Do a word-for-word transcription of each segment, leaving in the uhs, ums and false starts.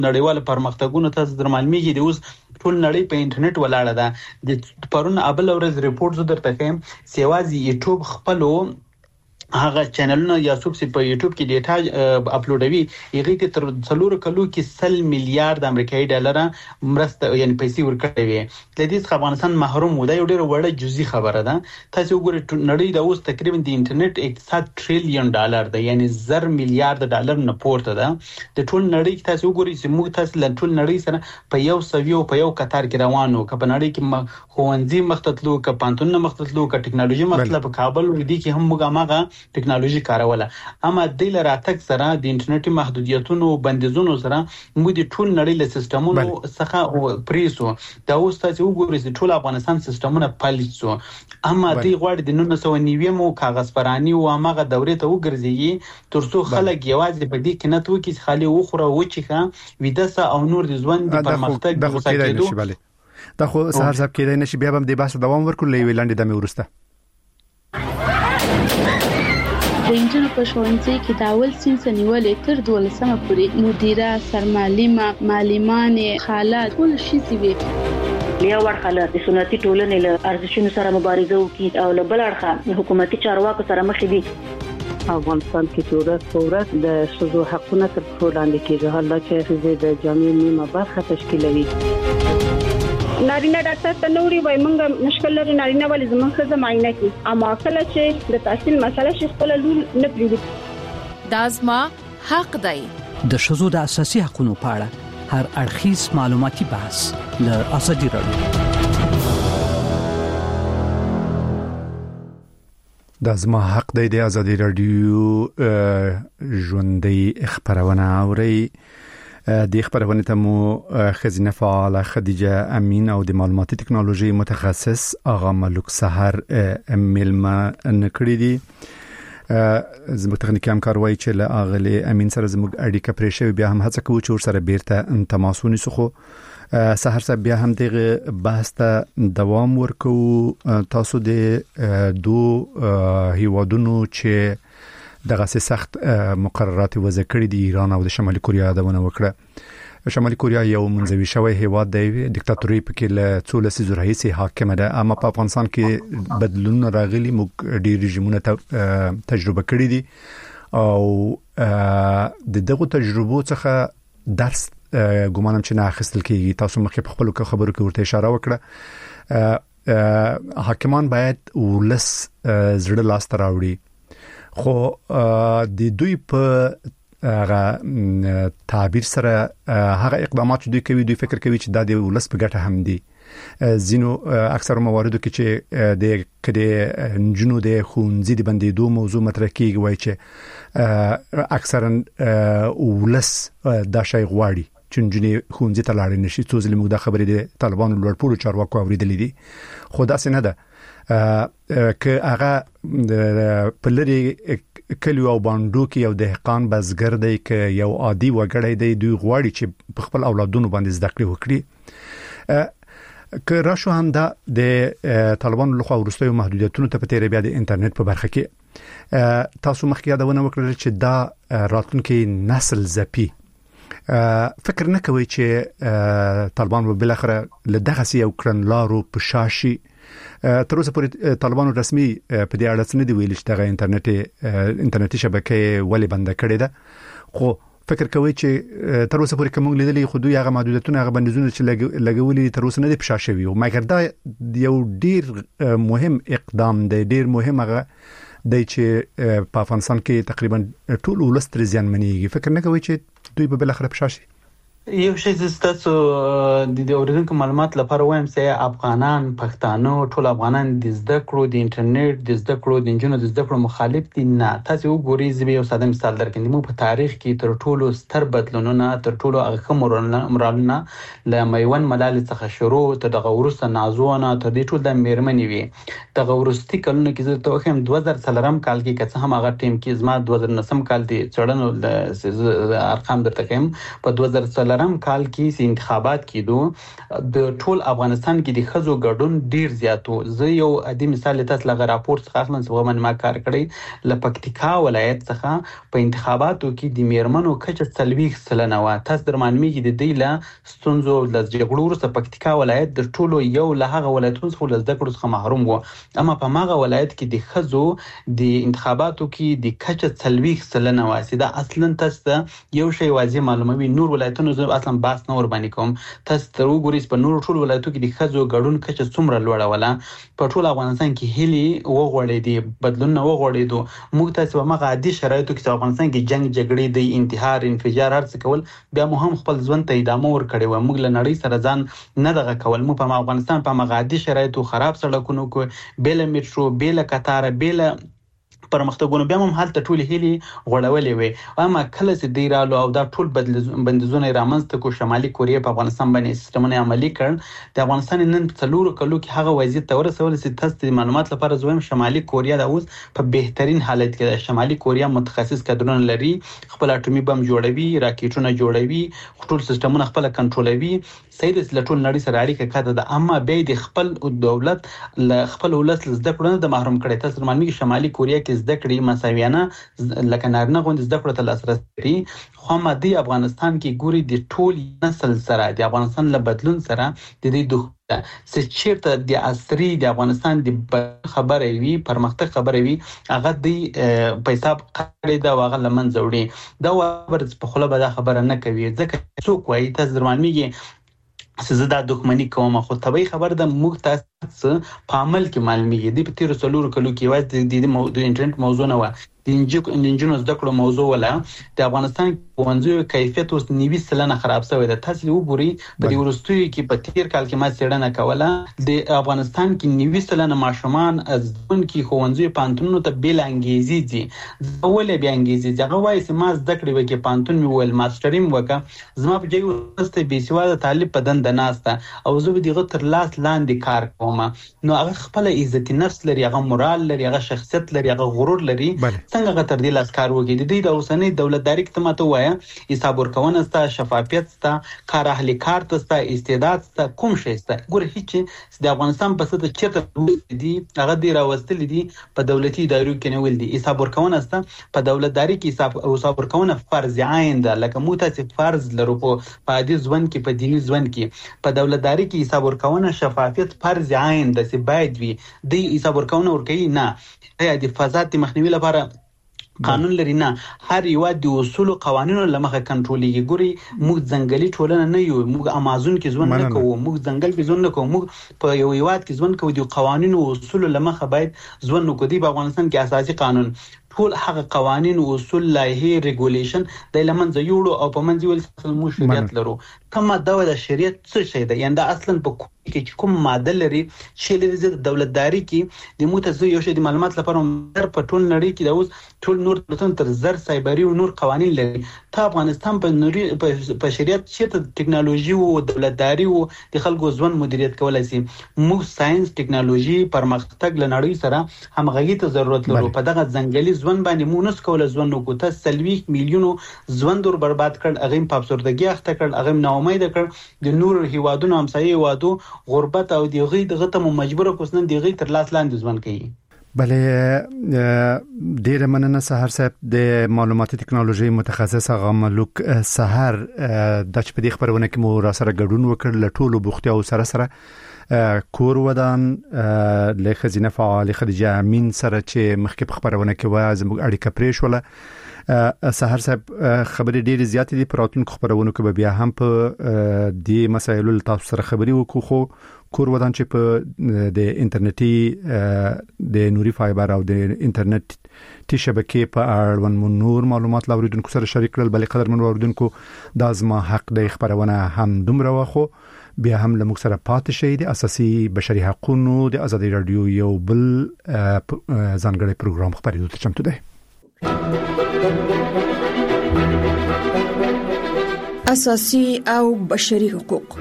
نړیوال پرمختګونه تاسو در معلومیږي د اوس ټول نړۍ په انټرنیټ ولاړه ده. د پرون ابل ورځ ریپورت زو درته کوم سیوازي یوټیوب خپلو هغه چینلونه یا څوک چې په یوټیوب کې ډیټا اپلوډوي هغه ته تر څلور کلو کې سل میلیارډ امریکایي ډالر مرسته یعنی پیسې ورکړي وي. د دې څخه افغانستان محروم و. دا یو ډېر وړه جزئی خبره ده. تاسو وګورئ نړۍ د اوس تقریبا د انټرنیټ اقتصاد ټریلیون ډالر ده یعنی زر میلیارډ ډالر نه پورته ده. د ټول نړۍ تاسو وګورئ چې موږ تاسو له ټول نړۍ سره په یو سویو په یو قطار کې روانو که په نړۍ کې خوندزي مختتلو که پانتون مختتلو که ټکنالوژي مختله په کابل ودی کې هم موږ ماغه ټکنالوژي کاروله. اما د لراتک سره د انټرنیټي محدودیتونو بندیزونو سره موږ د ټول نړۍ له سیستمونو څخه پریسو. دا اوس تاسو وګورئ چې ټول افغانستان سیستمونه فلج شو. اما د غوړ د نولس سوه نوي مو کاغذ پرانی او هغه دورې ته وګرځي ترڅو خلک یوازې په دې کې نه توکي خالي وخوره وچیخه ویدسه او نور د ژوند د پرمختګ د وسایلو دا خو سهار صاحب کېدای نشي بیا هم د بحث دوام ورکول لوي لاندې د مې ورسته د انجن په شونځي کې د اول سین نیولې تر دولسمه پورې مدیره سرمعلمه معلمان خالات ټول شي وي. لیا ورخاله د سنتي ټولنې له ارزښتونو سره مبارزه وکړي او له بل اړخه حکومتي چارواکو سره مخ دي. افغانستان کې ټولنه ثورت د شذو حقونه تر څو لاندې کېږي. حالا چې د جامع نیمه برخه تشکیلوي. نارینه ډاکټر ته نوري وای مونږ مشکل لري نارینه ولې زموږ خزه معاینه کی اما کله چې د تحصیل مسله شي خپل لول نه پریږدي. دازما حق دی. د شذو د اساسي حقوقو په اړه هر اړخیز معلوماتي بحث له ازادي راډیو. دازما حق دی د ازادي راډیو ژوندۍ خبرونه اوري. د خبرونه ته مو خزینه فعال خدیجه امین او د معلوماتي ټکنالوژي متخصص اغا ملک سحر ملما نکړی دي. زموږ تخنیکی همکار وایي چې له اغلی امین سره زموږ اړیکه پرې شوی بیا هم هڅه کوو چې ور سره بیرته تماس ونیسو. خو سحر صاحب بیا هم دغه بحث ته دوام ورکو. تاسو د دو هیوادونو چې دغه سخت مقررات وضع کړې دي ایران او د شمالي کوریا دونه وکړه. شمالي کوریا یو منځوي شوی هیواد دی دیکتاتوري پکې له څو لسیزو راهیسې حاکم ده. اما په افغانستان کې بدلون راغلي موږ ډیر رژیمونه تجربه کړې دي او د دغه تجربو څخه درس ګومانم چې نه اخیستل کیږي. تاسو مخکې په خپل خبرو کې ورته اشاره وکړه. حاکمان باید ولس زړه لاس ته راوړي خو د دوی په هغه تعبیر سره هغه اقدامات چې دوی کوي دوی فکر کوي چې دا د ولس په ګټه هم دي. زینو اکثر مواردو کې چې د کډې نجونو د خونځي د بندیدو موضوع مطرح کیږي وایي چې اکثرا ولس دا شی غواړي چې نجونې خونځي ته لاړ نشي. څو ځله موږ دا خبرې د طالبانو لوړپوړو چارواکو اوریدلې دي خو دا څه نه ده که هغه په لري کلیو او باندو کې یو دهقان بزګر دی که یو عادي وګړی دی دوی غواړي چې په خپل اولادونو باندې زده کړې وکړي. که راشو هم دا د طالبانو لخوا ورستیو محدودیتونو ته په تیر بیا د انټرنیټ په برخه کې تاسو مخکې یادونه وکړل چې دا راتلونکي نسل زپی فکر نه کوي چې طالبان به بل اخر له دغه یو کړنلارو په شاشي تر اوسه پورې طالبانو رسمي په دې اړه څه نه دی ویلي چې دغه انټرنیټي انټرنیټي شبکې ولې بند کړې ده. خو فکر کوي چې تر اوسه پورې کوم لیدلې خو دوی هغه محدودیتونه هغه بندیزونه چې لګولي تر اوسه نه دي په شاشوي او مګر دا یو ډیر مهم اقدام دی ډیر مهم هغه دی چې په افغانستان کې تقریبا ټول ولس تر زیان منیږي. فکر نه کوي چې دوی به بل اخر په شاشي. یو شی چې تاسو د اوریدونکو معلومات لپاره وایم چې افغانان پښتانه ټول افغانان د زده کړو د انټرنیټ د زده کړو د انجونو د زده کړو مخالف دي نه. تاسو وګورئ زه یو ساده مثال درکړم. موږ په تاریخ کې تر ټولو ستر بدلونونه تر ټولو هغه مرالونه له میوند ملالۍ څخه شروع تر دغه ورسته نازونه تر دې ټول د میرمنې وي. دغه ورستي کلونه کې زه ته وایم دوه زره څلورم کال کې که څه هم هغه ټیم کې زما دوه زره نهم کال دی څړنو د ارقام درته کوم په دوه زره څلورم څلورم کال کې چې انتخابات کېدو د ټول افغانستان کې د خزو ګډون ډیر زیاتو. زه یو عادي مثال تاسو لغه راپور څخه اخلم چې ومن ما کار کړی ل پکتیکا ولایت څخه په انتخاباتو کې د میرمنو کچه سلويخ سلنه وا. تاسو درمانمیږي د دې له ستونزو د جګړو وروسته پکتیکا ولایت د ټولو یو له هغه ولایتونو څخه ل زده کړو څخه محروم وو. اما په ماغه ولایت کې د خزو د انتخاباتو کې د کچه سلويخ سلنه وا. دا اصلا تاسو یو شی واضح معلوموي. نور ولایتونو زه اصلا باس نه ور باندې کوم. تاسو تر وګورئ په نور ټول ولایتونو کې د خزو ګډون کچه څومره لوړه ولا. په ټول افغانستان کې هلي وغوړې دي بدلون نه وغوړې دو. موږ تاسو په مغه عادي شرایطو کې افغانستان کې جنگ جګړې د انتحار انفجار هر څه کول بیا مو هم خپل ژوند ته ادامه ور کړی و. موږ له نړۍ سره ځان نه دغه کول. موږ په افغانستان په مغه عادي شرایطو خراب سړکونو کې بیل میټرو بیل قطار بیل پرمختګونه بیا هم حالت ټول هلي غوړولې وي. اما کله چې دی رالو او دا ټول بندیزونه رامنځته کو شمالي کوریا په افغانستان باندې سیستمونه عملي کړ. د افغانستان نن څلور کلو کې هغه وضعیت ته ورسول چې تاسو د معلومات لپاره زویم شمالي کوریا د اوس په بهترین حالت کې ده. شمالي کوریا متخصص کادرونه لري، خپل اټومي بم جوړوي، راکټونه جوړوي، ټول سیستمونه خپل کنټرولوي. سید لټول نړۍ سره اړیکه کاته ده. اما به د خپل دولت ل خپل ولس زده کړو د محروم کړي. تاسو معلومي شمالي کوریا کې زده کړې مساویانه لکه نارینه غوند زده کړو ته لاسرسي لري. خو مادي افغانستان کې ګوري د ټول نسل سره د افغانستان له بدلون سره د دې دوه چې چیرته د عصري د افغانستان د خبرې وی پرمختګ خبرې وی هغه د پیساب قړې دا واغه لمن زوړي دا ور په خله به دا خبره نه کوي. ځکه څوک وایي تاسو درمانمیږي چې دا دښمنی کوم. خو طبيعي خبر د موږ تاسو په عمل کې معلومیږي. د پتیر سلور کلو کې واځي د موضوع انټرنیټ موضوع نه و. د انجینونو زده کړو موضوع ولا د افغانستان پوهنځیو کیفیت اوس نیوي سلنه خراب شوی ده. تاسو وګورئ په دې ورستوي کې په تیر کال کې ما څېړنه کوله د افغانستان کې نیوي سلنه ماشومان از دون کې خوندزي پانتونو ته بیل انګیزي دي. ولې بیا انګیزي ځکه وایي چې ما زده کړې وکي پانتون مې ول ماستریم وکړه زما په جګو واستې بي سواده طالب په دند ناسته او زه به دغه تر لاس لاندې کار کوم. نو هغه خپل عزت نفس لري، هغه مورال لري، هغه شخصیت لري، هغه غرور لري. څنګه غتر دی لاس کار وکړي. د دې د اوسنۍ دولتداري کې ماته وایا حساب ورکونه ستا، شفافیت ستا، کار اهلي کار ستا، استعداد ستا، کوم شي ستا. ګور هیڅ د افغانستان په ست چیرته دي هغه دی راوستل دي په دولتي ادارو کې نه ول دي. حساب ورکونه ستا په دولتداري کې حساب او حساب ورکونه فرض عین ده. لکه مو تاسو فرض لرو په عادي ژوند کې په دیني ژوند کې په دولتداري کې حساب ورکونه شفافیت فرض عین ده چې باید وي. د حساب ورکونه ورکوي نه د فساد مخنیوي لپاره قانون لري نه. هر یو د اصول او قوانینو لمخه کنټرولېږي. ګوري موږ ځنګلي ټولنه نه یو. موږ امازون کې ژوند نه کوو، موږ ځنګل کې ژوند نه کوو، موږ په یو هیواد کې ژوند کوو. د قوانینو او اصول لمخه باید ژوند وکړي. په افغانستان کې اساسي قانون ټول هغه قوانین او اصول لایحه ریګولیشن د لمن زیوړو او په منځ ول مو شریعت لرو. کومه د شریعت څه شي ده؟ یعنی اصلا په کې کوم ماده لري چې لري د دولتداري کې د متزو یو شی د معلومات لپاره در په ټول نړۍ کې د اوس ټول نور تر زر سایبری او نور قوانین لري. ته افغانستان په نوري په شریعت چې ټکنالوژي او دولتداري او د خلکو ژوند مدیریت کولای شي. موږ ساينس ټکنالوژي پرمختګ لنړۍ سره همغږي ته ضرورت لرو. په دغه ځنګلي ژوند باندې مونږ کول ژوند نو کوته سلويک میلیونو ژوند ور برباد کړ. هغه په افسردګي اخته کړ، هغه نو امید کړ. د نور هیوادونو همسایي هیوادو غربت او دیغه دغه ته مجبور کوسنن دیغه تر لاس لاندې ژوند کوي. بله ډیره مننه سحر صاحب د معلوماتي ټکنالوژي متخصص هغه ملک سحر د چ په دې خبرونه کې مو را سره ګډون وکړ. لټول بوختیا او سره سره کور ودان له خزینه فعال خدیجه امین سره چې مخکې په خبرونه کې و زموږ اړیکه پرې شوله. سحر صاحب خبرې ډېرې زیاتې دي. پراتونکو خبرونه کې بیا هم په دې مسایلو تاسو سره خبري وکړو. خو کور ودان چې په د انټرنیټي د نوري فایبر او د انټرنیټ تی شبکې په اړوند نور معلومات لاوریدونکو سره شریک کړل. بلې قدر من اوریدونکو دا زما حق د خبرونه هم دومره واخو بیا هم له موږ سره پاتې شي. د اساسي بشري حقوقو د ازادي رادیو یو بل ځانګړی پروګرام خبرېدو ته چمتو دی. اساسي او بشري حقوق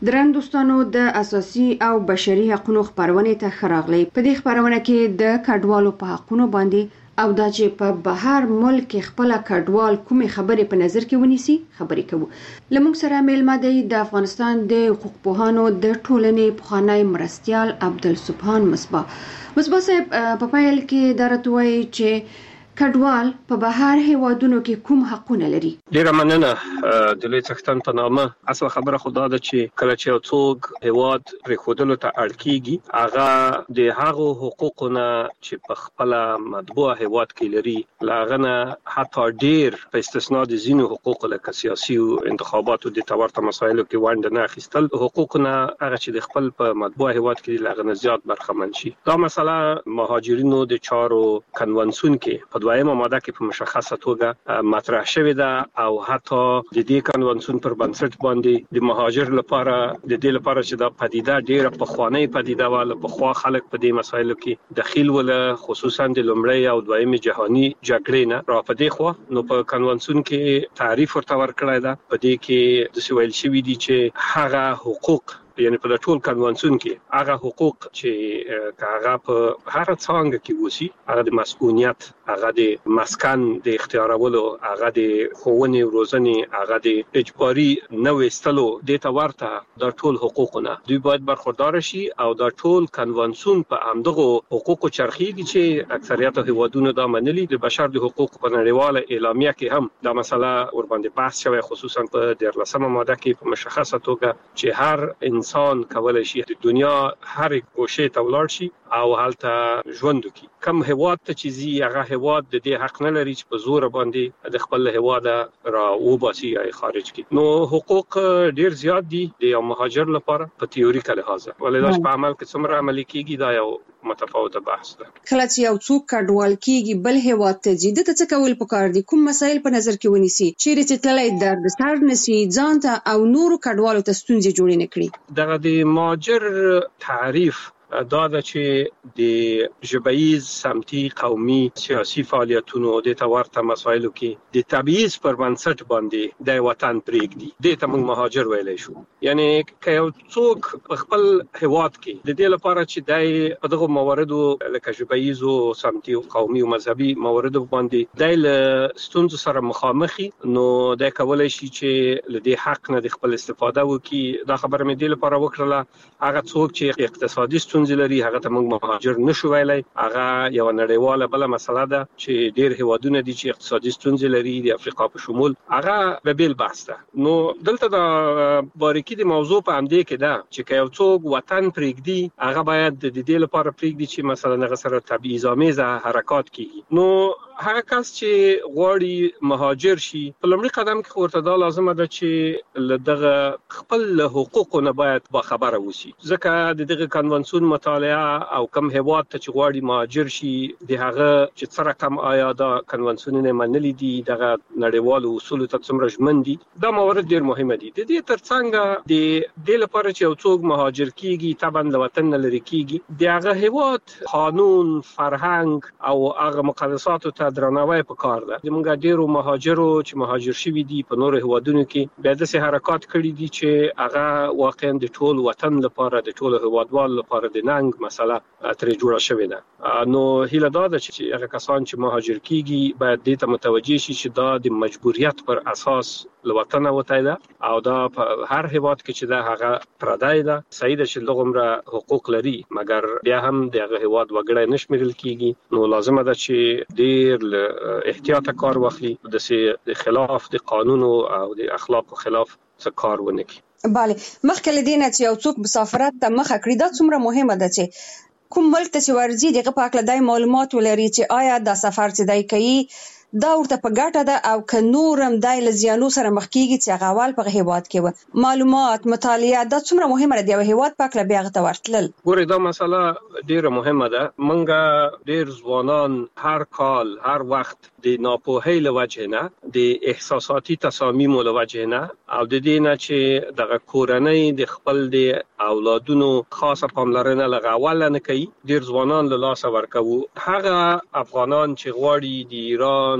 درن دوستانو د اساسي او بشري حقوقو خبرونه ته خراغلي په دې خبرونه کې د کډوالو په حقوقو باندې او دا چې په بهر ملک خپل کډوال کومې خبرې په نظر کې ونیسي خبرې کوو. لمونږ سره میلمه دی د افغانستان د حقوق پوهانو د ټولنې پخوانی مرستیال عبدالسبحان مصباح. مصباح صاحب په پیل کې درته وایي چې کډوال په بهر هیوادونو کې کوم حقونه لري؟ ډیره مننه د لوی څښتن په نامه. اصل خبره خدا ده چې کله چې یو څوک هیواد پرې خودلو ته اړ کیږي هغه د هغو حقوقونه چې په خپل مطبوع هیواد کې لري لاغنه حتی ډیر په استثناء د ځینو حقوق لکه سیاسي او انتخاباتو د تورته مسایلو کې وانډ نه اخیستل حقوقونه هغه چې د خپل په مطبوع هیواد کې لاغنه زیات برخمن شي. دا مسله مهاجرینو د چارو کنونسیون کې دویمه ماده کې په مشخصه توګه مطرح شوې ده او حتی د دې کنونسیون پر بنسټ باندې د مهاجر لپاره د دې لپاره چې دا پدیده ډیره پخوانی پدیده وه په خوا خلک په دې مسایلو کې دخیل ول خصوصا د لومړی او دویمه جهانی جګړې نه را پدې خو نو په کنونسیون کې تعریف ورته ورکړی ده. په دې کې د سویل شوی دي چې هغه حقوق یعنی په ټول کنونسیون کې هغه حقوق چې هغه په هر څنګه کې وسی هغه د مسؤلیت هغه د مسکن د اختیارولو هغه د ښوونې او روزنې هغه د اجباري نه وستلو د تورته د ټول حقوقونه دوی باید برخوردار شي او د ټول کنونسیون په همدغه حقوقو چرخیږي چې اکثریت هیوادونو دا منلي. د بشر د حقوقو په نړیواله اعلامیه کې هم دا مسله ور باندې بحث شوی خصوصا په دیارلسمه ماده کې په مشخصه توګه چې هر انسان کولای شي د دنیا هر ګوشه ته ولاړ شي او هلته ژوند وکړي. کم هیواد ته چې زی هغه هیواد د دې حق نه لري چې په زور باندې د خپل هیواد را وباسي یا خارج کړي. نو حقوق ډیر زیات دي د یو مهاجر لپاره په تیوریکل لحاظ ولې په عمل کې څومره عملي کیږي دا یو متفاوته بحث ده. کله چې یو څوک کډوال کیږي بل هیواد ته ځي د څه کول پکار دي؟ کوم مسایل په نظر کې ونیسي چیرې چې تللی درد سر نسی ځان ته او نورو کډوالو ته ستونزې جوړې نه کړي؟ دغه د مهاجر تعریف دا ده چې د ژبیز سمتي قومي سیاسي فعالیتونو د تورته مسایلو کې د تبعیض پر بنسټ باندې د وطن پرېږدي د ته موږ مهاجر ویلای شو. یعنی که یو څوک په خپل هیواد کې د دې لپاره چې د دغه مواردو لکه ژبیز او سمتي او قومي او مذهبي مواردو باندې د ستونزو سره مخامخي نو د کولای شي چې له دې حق نه د خپل استفاده وکړي. دا خبره مې د لپاره وکړه هغه څوک چې اقتصادي ستونزې لري هغه ته موږ مهاجر نشو ویلای. هغه یو نړیواله بل مسله ده چې ډیر هیوادونه دي چې اقتصادي ستونزې لري د افریقا په شمول هغه به بیل بحث ده. نو دلته د باریکي د موضوع په همدې کې ده چې که یو څوک وطن پرېږدي هغه باید د دې لپاره پرېږدي چې مثلا هغه سره تبعیض‌آمیزه حرکات کیږي. نو هغه کس چې غواړي مهاجر شي په لومړي قدم کې ورته دا لازمه ده چې دغه خپل حقوقو نه باید با خبره وسی ځکه د دغه کنونسیون مطالعه او کم هیواد ته چې غواړي مهاجر شي د هغه چې څه رقم آیا دا کنونسیونونه منلي دي دغه نړیوالو اصولو ته څومره ژمن دي دا موارد ډیر مهمه دي. د دې ترڅنګ د دې لپاره چې یو څوک مهاجر کیږي طبعا له وطن نه لري کیږي د هغه هیواد قانون فرهنګ او هغه مقدساتو ته درناوی پکار ده. زموږ ډیرو مهاجرو چې مهاجر شوي دي په نورو هیوادونو کې بیا داسې حرکات کړي دي چې هغه واقعا د ټول وطن لپاره د ټول هیوادوال لپاره د ننګ مسله ترې جوړه شوې ده. نو هیله دا ده چې هغه کسان چې مهاجر کیږي باید دې ته متوجه شي چې دا د مجبوریت پر اساس له وطن وتی ده او دا په هر هیواد کې چې دا هغه پردی ده صحیح ده چې دغومره حقوق لري مګر بیا هم دغه هیواد وګړی نشمیرل کیږي. نو لازمه ده چې ډیر احتیاط کار واخلي د خلاف د قانون او د اخلاق خلاف څه کار ونه کړي. bale مخکې لدینه چې یو څوک مسافرت ته مخه کړی دا څومره مهمه ده چې کوم ملک ته چې ورځي دغه په اړه د معلومات ولري چې آیا دا سفر چې دای کوي دا ورته په ګټه ده او که نورم دای له زیانو سره مخ کیږي چې هغه اول په هیواد کې و معلومات مطالعه دا څومره مهمه ده د هیواد په اړه بیا غته ورتلل. ګورې دا مسله ډیره مهمه ده. منګه ډیر ځوانان هر کال هر وخت د ناپوهۍ له وجې نه د احساساتي تصامیم له وجې نه او د دې نه چې دغه کورنۍ د خپل د اولادونو خاصه پاملرنه لغه اول نه کوي ډیر ځوانان له لاسه ورکوي. هغه افغانان چې غواړي د ایران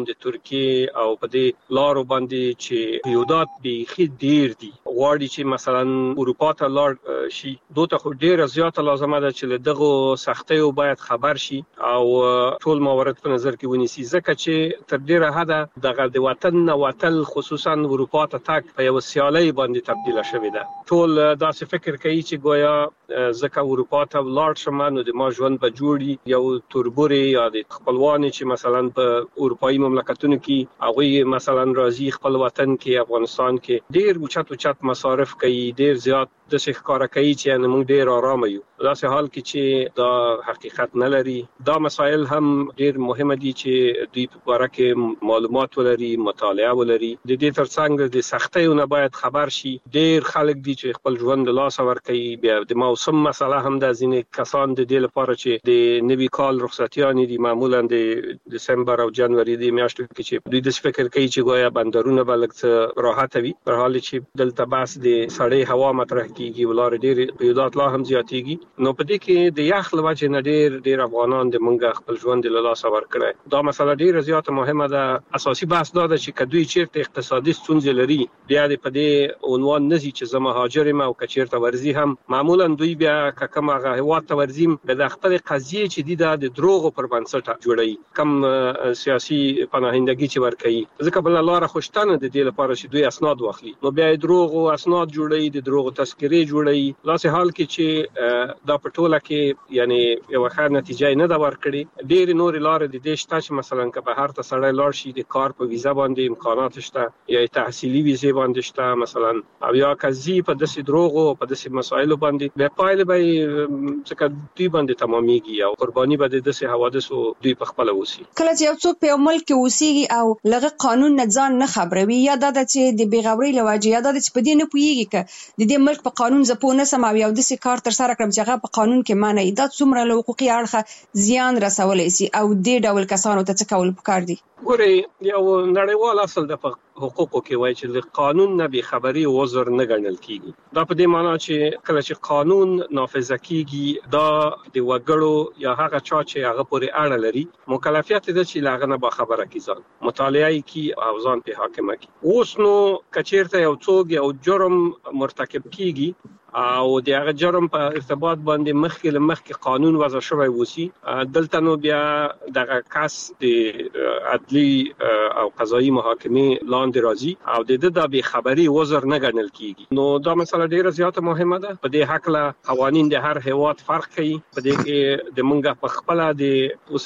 د ترکیه او په دې لارو باندې چې قیودات بیخي ډیر دي غواړي چې مثلا اروپا ته لاړ شي دوته خو ډیره زیاته لازمه ده چې دغه سختیو باید خبر شي او ټول موارد په نظر کې ونیسي ځکه چې تر ډیره حده دغه د وطن نه وتل خصوصا اروپا ته تک په یو سیالي باندې تبدیل شوی ده ټول داسې فکر کوي چې گویا ځکه اروپا ته لاړ شم نو د ما ژوند به جوړي یو توربوري یا د خپلوان چې مثلا په اروپאי مملکتونو کې هغه مثلا راځي خپل وطن کې افغانستان کې ډیر اوچت اوچت مصارف کوي ډیر زیات د څه ښکارا کوي چې موږ ډیر آرام یو داسې حال کې چې دا حقیقت نه لري دا مسایل هم ډیر مهمه دي چې دوی په اړه کې معلومات ولري مطالعه ولري د دې ترڅنګ د سختیو باید خبر شي ډیر خلک دي چې خپل ژوند له لاس ور کوي بیا د موسم مسله هم د ځینې کسان د دې لپاره چې د نوي کال رخصتیانې دي معمولا د دسمبر او جنوري د میاشتو کې چې دوی د فکر کوي چې گویا بندرونه بلګ راحت وي په حال چې دلته بس د سړې هوا مطرح کیږي ولر ډیر قیودات لا هم زیاتېږي نو په دې کې د یخ لوجه نه ډیر ډیر افغانان د منګه خپل ژوند له لاس ور کړی دا مسله ډیره زیاته مهمه ده اساسي بحث دا ده چې کدوې چیرته اقتصادي ستونزې لري بیا د په دې عنوان نزي چې زما هاجر ما او کچیرته ورزي هم معمولا دوی بیا کما هوات ورزیم د خپل قضیه چې د د دروغ پر بنسټ جوړي کم سیاسي پناهندګي چې ور کوي ځکه بل لاره خوشتنه د دې لپاره چې دوی اسناد واخلي نو بیا دروغ او اسناد جوړي د دروغ تذکرې جوړي لاسه حال کې چې دا پټوله کې یعنی یو ښه نتیجه نه دا ور کړی ډیر نور لارې د دې شته چې مثلا که به هر ته سړی لاړ شي د کار په ویزا باندې امکانات شته یا تحصیلي ویزه باندې شته مثلا او یا کزي په داسې دروغ او په داسې مسایلو باندې به پایله به څنګه دوی باندې تمامېږي او قرباني به د داسې حوادثو دوی په خپل وسی کله چې یو څوک په یو ملک کې اوسېږي او لغه قانون نه ځان نه خبروي یا د چې د بیغوري لواجه یا د چې په دې نه پويږي ک د دې ملک په قانون زپونه سم او یو د سې کار تر سره کړم چې هغه په قانون کې معنی دا څومره له حقوقي اړخه زیان رسولای شي او دې ډول کسانو ته څه کول پکار دي ګوري یو نړیوال اصل د حقوقو کې وایي چې د قانون نه به خبري وزر نه ګڼل کیږي دا په دې معنی چې کله چې قانون نافذ کیږي دا د وګړو یا هغه چا چې هغه پورې اړه لري مکلفیت ده چې لاغه نه به خبره کیږي مطالعه کی او ځان په حاکمه کی اوس نو کچیرته یو څوک یو جرم مرتکب کیږي او د هغه جرم په ارتباط باندې مخکې مخکې قانون وضع شوی وسی دلته نو بیا دغه کس د عدلی او قضایي محاکمه لاندې راځي او د د به خبري وزر نه ګڼل کیږي نو دا مسله ډیره زیاته مهمه ده په دې حق له قوانين د هر هیواد فرق کوي په دې کې د منګه په خپل د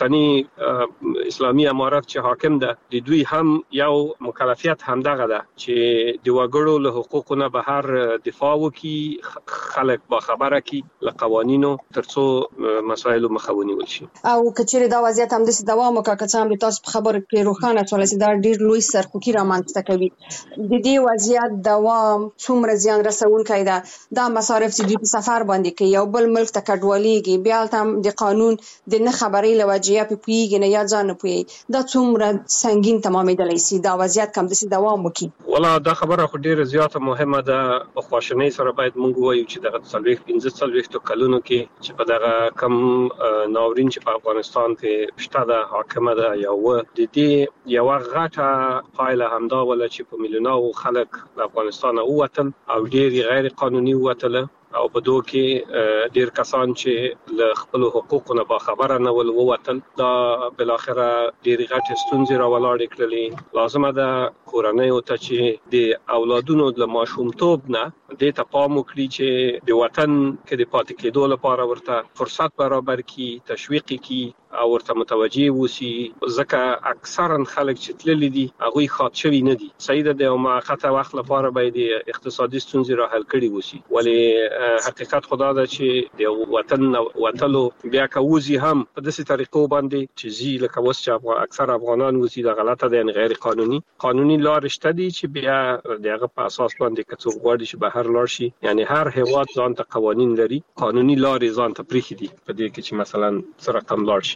اوسنی اسلامي امارات چې حاکم ده د دوی هم یو مکلفیت هم دغه ده چې د وګړو له حقوقو نه بهر دفاع وکړي خلک با خبره کی له قوانینو ترڅو مسایل مخاوني وشي او کچېره دا وضعیت هم د دوام وکړه چې هم تاسو خبره کې روخانه شول چې دا ډیر لوی سرخوکي رامنځته کوي د دې وضعیت دوام څومره زیان رسونکی ده دا مصارف چې په سفر باندې کوي یو بل ملک ته کډوالېږي بیا هم د قانون د نه خبرې لوجیا په پیګ نه یا ځان په دا څومره سنگین تمامېدلی سي دا وضعیت کم د دوام وکړي ولا دا خبره خو ډیره زیاته مهمه ده په خواشنۍ سره باید موږ وایو چې دغه څلويخ پنځه څلويخ کلونو کې چې په دغه کم ناورین چې په افغانستان کې شته د حاکمه ده یو د دې یو غټه پایله همدا ولا چې په میلیونونو خلک د افغانستان ووتل او ډیر غیر قانوني ووتل او په دوه کې ډیر کسان چې له خپل حقوقو نه باخبره نه ول ووتل دا بل اخره ډیر غټ ستونزې راولاړې کړلې لازمه ده کورنۍ او ته چې د اولادونو د ماشومتوب نه د ته پام وکړي چې د وطن کې د پاتې کېدو لپاره ورته فرصت برابر کړي تشویق کړي او ورته متوجي وسی ځکه اکثرا خلک چې تللی دي هغه خاط شوی نه دي سیده د موقته وخت لپاره باید اقتصادي ستونزې را حل کړي وسی ولی حقیقت خدا ده چې د وطن وتلو بیا کوزي هم په داسې طریقو باندې چې زی لکه وس چې اکثر افغانان وسی د غلطه ده غیر قانوني قانوني لار شته دي چې بیا دغه په اساس باندې کڅو غواړي چې بهر لاړ شي یعنی هر هیواد ځان ته قوانين لري قانوني لارې ځان ته پریخي دي په دې کې چې مثلا سره کم لاړ شي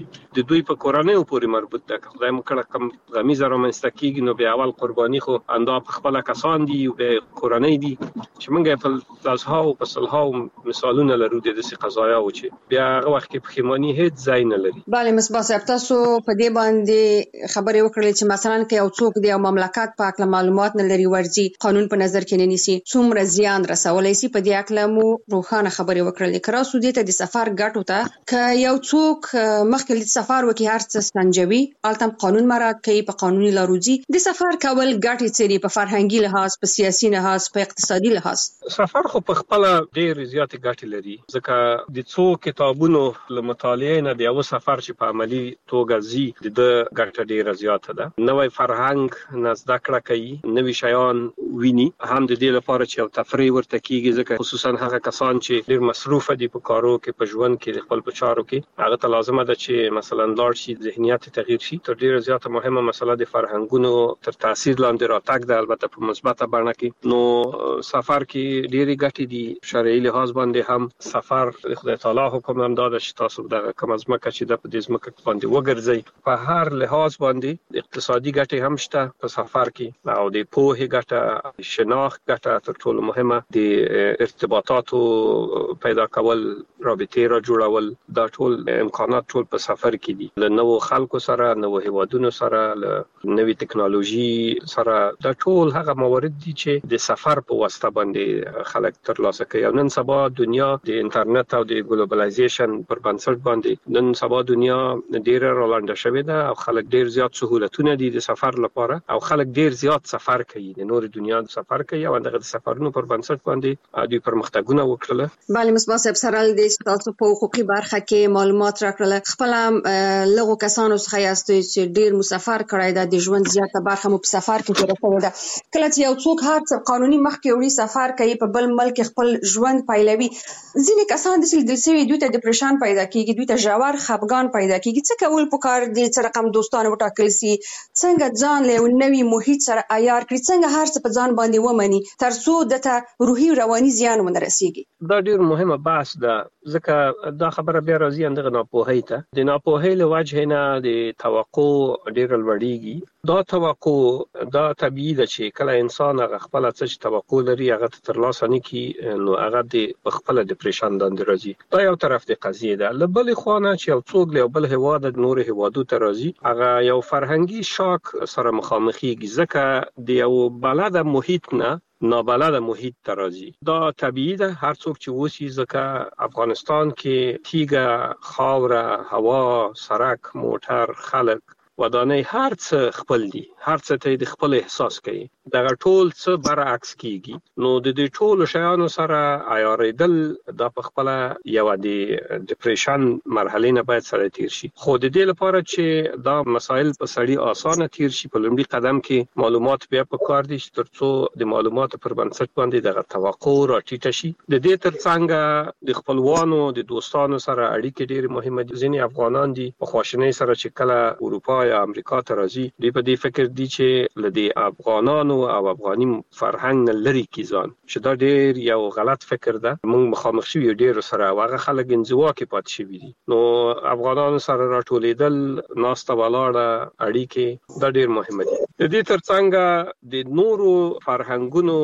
شي د دوی په کورنۍ پورې مربوط ده. خدای مو کړه کم غمیزه رامنځته کیږي نو بیا اول قرباني خو اندا په خپل کسان دي او به کورنۍ دي چې موږ په لاسها او په صلها مثالونه لرو د دې قضایا او چې بیا هغه وخت کې پښیمانی هیڅ ځای نه لري. bale مصباح صاحب تاسو په دې باندې خبرې وکړلې چې مثلا کې یو څوک دی او مملکت په اړه معلومات نه لري ورځي قانون په نظر کې نه نیسي څومره زیان رسولای شي په دې اړه مو روښانه خبرې وکړلې. کرا سودی ته د سفر ګټو ته ک یو څوک مخکې د سفر وکي هر څه سنجوي التم قانون مراعات کوي په قانوني لارودي د سفر کول ګټې څري په فرهنګي لحاظ په سیاسي لحاظ په اقتصادي لحاظ. سفر خو په خپل ډېر زیات ګټې لري ځکه د څو کتابونو له مطالعې نه د یو سفر چې په عملی توګه زی د ګټه ډېره زیاته ده. نوې فرهنګ نه زده کړه کوي نوې شیان ویني هم د دې لپاره چې یو تفریح ورته کیږي ځکه خصوصا هغه کسان چې ډېر مصروف دي په کارو کې په ژوند کې د خپل پچارو کې هغه ته لازمه ده چې مثلا لاړ شي ذهنیت تغییر شي. تر ډیره زیاته مهمه مسله د فرهنګونو تر تاثیر لاندې راتګ ده البته په مثبته بڼه کې. نو سفر کې ډېری ګټې دي شرعي لحاظ باندې هم سفر خدای تعالی حکم هم داده چې تاسو دغه کوم ځمکه چې د په دې ځمکه باندې وګرځي په هر لحاظ باندې اقتصادي ګټې هم شته په سفر کې او د پوهې ګټه شناخت ګټه تر ټولو مهمه د ارتباطاتو پیدا کول رابطې را جوړول دا ټول امکانات ټول په سفر کې دي. له نوو خلکو سره نو هیوادونو سره له نوې ټکنالوژي سره دا ټول هغه موارد دي چې د سفر په واسطه باندې خلک ترلاسه کوي. نن سبا دنیا د انټرنیټ او د ګلوبلایزیشن پر بنسټ باندې نن سبا دنیا ډیره رالانده شوې ده او خلک ډیر زیات سہولتونه دي د سفر لپاره او خلک ډیر زیات سفر کوي د نور دنیا د سفر کوي او دغه سفرونو پر بنسټ باندې د پرمختګونه وکړل. bale مصباح صاحب سره د تاسو په حقوقي برخه کې معلومات راکړل خپل لغو کسانو څخه یاستئ چې ډیر مسافر کړای دا د ژوند زیاته برخه مو په سفر کې تیر کړې ده. کله چې یو څوک هر څه قانوني مخکې وړي سفر کوي په بل ملک خپل ژوند پیلوي ځینې کسان د سل د سوي دوی ته ډیپریشن پیدا کیږي دوی ته ژور خفګان پیدا کیږي. څه کول پکار دي چې رقم دوستانه وټاکل سي څنګه ځان له نوې محیط سره عیار کړي څنګه هر څه په ځان باندې ومني ترڅو دته روحي رواني زیان ونه رسیږي. دا ډیر مهمه بحث ده ځکه دا خبره بیا راځي اندغه ناپوهی ته د ناپوهی له وجه نه د توقع ډیر لوړیږي. دا توقع دا طبيعي ده چې کله انسان هغه خپل څه توقع لري هغه ترلاسه نه کی نو هغه د خپل ډیپریشن باندې راځي. دا یو طرف د قضیه ده. له بل خوانه چې یو څوک له بل هواد د نور هوادو ته راځي هغه یو فرهنګي شاک سره مخامخېږي ځکه د یو بلد محیط نه نابلد محیط ته راځي. دا طبیعي ده هر څوک چې وسی ځکه افغانستان کې تیګه خاوره هوا سړک موټر خلک ودانۍ هر څه خپل دي هر څه ته د خپل احساس کوي دا ټول څه برعکس کیږي. نو د دې ټول شیانو سره عیاریدل دا په خپل یو د ډیپریشن مرحله نه باید سره تیر شي. خو د دې لپاره چې دا مسایل په سړی اسانه تیر شي په لومړي قدم کې معلومات بیا په کار دي ترڅو د معلوماتو پر بنسټ باندې دغه توقع راټیټ شي. د دې ترڅنګ د خپلوانو د دوستانو سره اړیکې ډېر مهمه دي. ځینې افغانان دي په خواشینۍ سره چې کله اروپا یا امریکا ته راځي دوی په دې فکر دي چې لدی افغانانو او افغاني فرهنګ نه لري کیځان چې دا ډېر یو غلط فکر ده. موږ مخامخ شو ډېر سره واغه خلک انزوا کې پات شي دي. نو افغانانو سره راټولېدل ناسته ولاړه اړیکې دا ډېر مهمه دي. د دې ترڅنګ د نورو فرهنګونو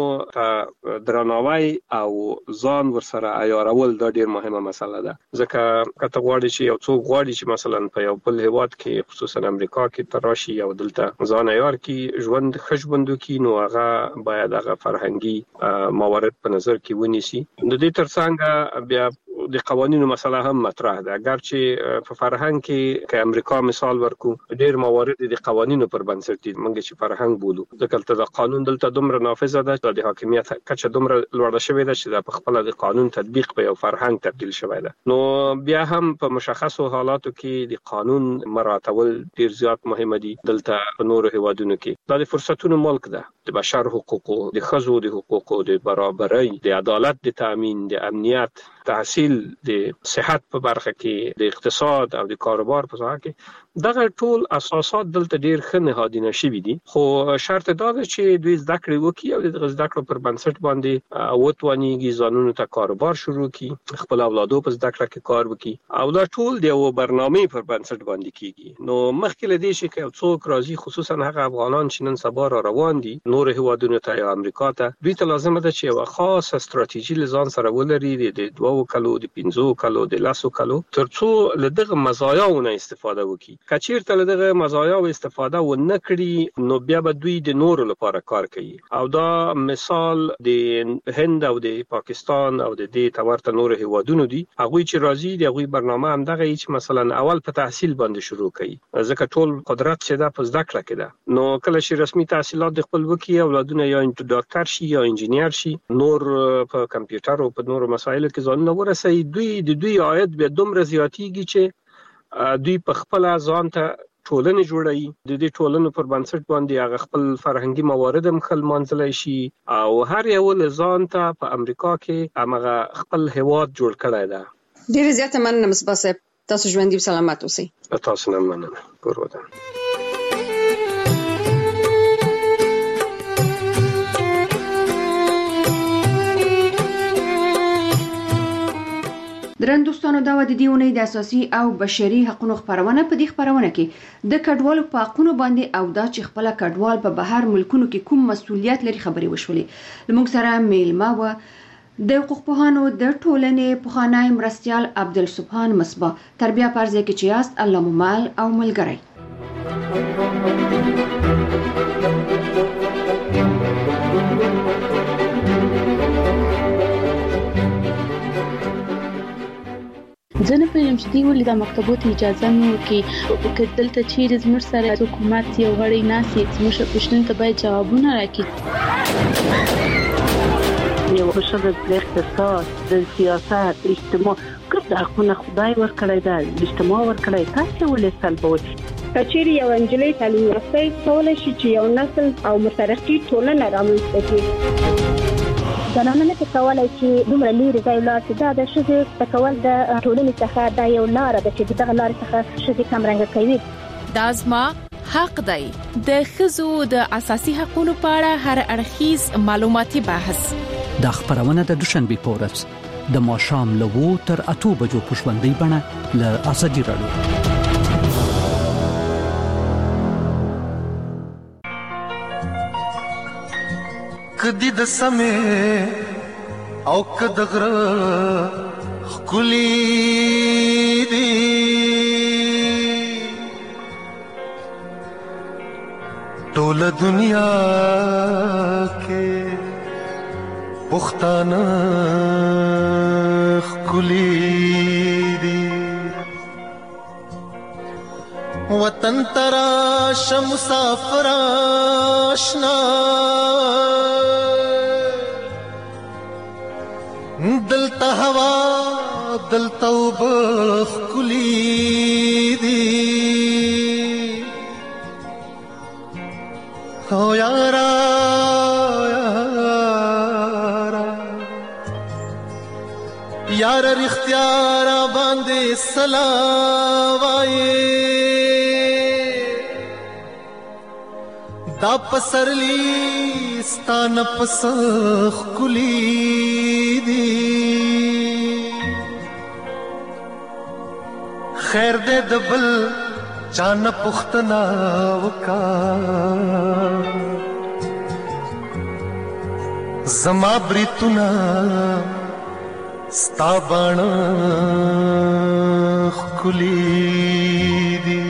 ته درناوی او ځان ورسره عیارول دا ډېر مهمه مسله ده. ځکه کته غواړي چې یو څوک غواړي چې مثلا په یو بل هیواد کې خصوصا امریکا کې تراشي او دلته ځان عیار کې ژوند خښبندو کې نو هغه باید هغه فرهنګي موارد په نظر کې ونیسي. د دې ترڅنګ بیا د قوانینو مسله هم مطرح ده. اگر چې په فرهنګ کې که امریکا مثال ورکو ډېر موارد د قوانینو پر بنسټ دي موږ چې فرهنګ بولو ځکه د قانون دلته دومره نافذ ده د حاکمیت کچه دومره لوړه شوې ده چې د خپل د قانون تطبیق په یو فرهنګ تبدیل شوی ده. نو بیا هم په مشخصو حالاتو کې د قانون مراعاتول ډېر زیات مهمه دي. دلته په نورو هیوادونو کې دا د فرصتونو ملک ده د بشر حقوقو د ښځو د حقوقو د برابرۍ د عدالت د تامین د امنیت تحصیل د صحت په برخه کې د اقتصاد او د کاروبار په ځای کې دغه ټول اساسات دلته ډیر ښه نهادینه شوي دي، خو شرط دا ده چې دوی زده کړې وکړي او د زده کړو پر بنسټ باندې وتوانیږي ځانونو ته کاروبار شروع کړي، خپل اولادو په زده کړه کې کار وکړي او دا ټول د یو برنامې پر بنسټ باندې کیږي. نو مخکې له دې چې یو څوک راځي، خصوصا هغه افغانان چې نن سبا را روان دي نور هیوادونو ته یا امریکا ته، دوی ته لازم ده چې یو خاصه ستراتیژي لزان سره ولري د دوه کلو د پنځو کلو د لاسو کلو ترڅو له دغه مزایاونه استفاده وکړي. کچیرته له دغه مزایاو استفاده و نه کړي نو بیا به دوی د نورو لپاره کار کوي او دا مثال د هند او د پاکستان او د دې تورته نور هیوادونو دي. هغه چې راځي د هغه برنامه هم دغه چې مثلا اول په تحصیل باندې شروع کوي، ځکه ټول قدرت چې دا په زده کړه کې ده. نو کله چې رسمي تحصیلات د خپل وکړي اولادونه یا ډاکټر شي یا انجینیر شي، نور په کمپیوټر او په نورو مسایلو کې ځان ورسوي، دوی د دوی عاید به دومره زیاتیږي چې دوی په خپل ځان ته ټولنه جوړوي، د دې ټولنو پر بنسټ باندې هغه خپل فرهنګي موارد هم خل منځلای شي او هر یو ځان ته په امریکا کې هغه خپل هیواد جوړ کړی دی. ډیر زیاته مننه مصباح صاحب، تاسو ژوندۍ سلامت اوسئ. تاسو نه مننه پروردن. درن دوستانو دا و د دې اونۍ د اساسي او بشري حقوقو خبرونه. په دې خبرونه کې د کډوالو په حقوقو باندې او دا چې خپل کډوال په بهر ملکونو کې کوم مسؤلیت لري خبرې وشولې. لمونږ سره میلمه و د حقوق پوهانو د ټولنې پوهانای مرستيال عبدالسبحان مصباح. تربیه پرځه کې چې یاست الله مو مال او ملګری. زه نه پوهیږم چې دوی ولې د مکتبو ته اجازه نه ورکوي، که دلته چیرې زموږ سره حکومت یو غړی ناست زموږ پوښتنو ته باید جوابونه راکړي. یو ښه د اقتصاد، د سیاست، اجتماع ګډ حقونه خدای ورکړی دی، اجتماع ورکړی، تاسو ولې سلبوي؟ کچېرې یو انجلۍ تعلیم یافته کولای شي چې یو نسل او مترقي ټولنه رامنځته کړي. زنانه نه کولای چې دومره لري ځای لاړ شي. دا د ښځې د کول د ټولنې څخه دا یو لار ده چې دغه لار څخه ښځې کمرنګه کوي. دا زما حق دی. د ښځو د اساسي حقوقو په اړه هر اړخیز معلوماتي بحث د خبرونه د دوشنبه په ورځ د ماښام له وو تر اته بجو په ژوندۍ بڼه له اساسي راډیو. کدی د سمې او کد غره خلی دی ټول دنیا کې پښتانه خلی دی وطن تراش مسافر آشنا دلتا ہوا دلتا وبخ کلی دی او یارا یارا یارا رختیارا باندې سلاوائے دا پسرلی ستان پسخ کلی دی خیر دے دبل چان پختنا وکا زما بریتنا ستا بانا کلی دی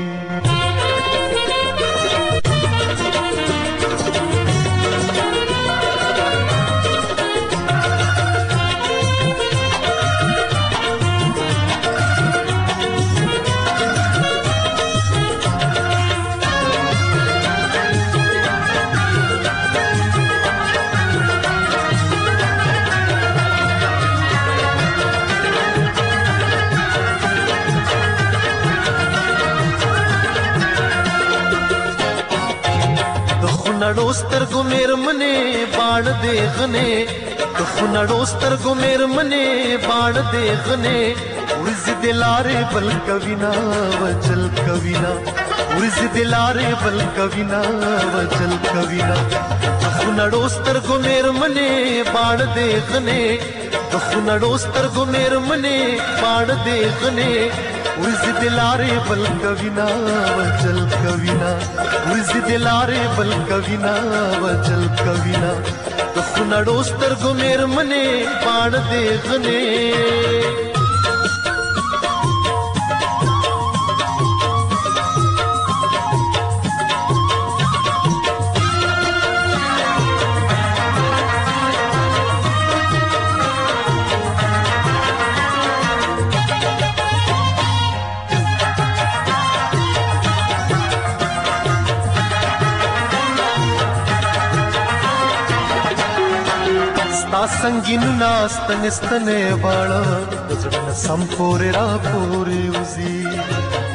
خنړو سترګو مېرمنې باڼ دې غنې خنړو سترګو مېرمنې باڼ دې غنې ورز دلاره بل کوینا وجل کوینا ورز دلاره بل کوینا وجل کوینا خنړو سترګو مېرمنې باڼ دې غنې خنړو سترګو مېرمنې باڼ دې غنې ورز دلاره بل کوینا وجل کوینا ورز دلاره بل کوینا وجل کوینا خنړو سترګو مېرمنې باڼ دې غنې ستا سنگینو ناستن استنه واړه د زړه سم پورې را پورې وزي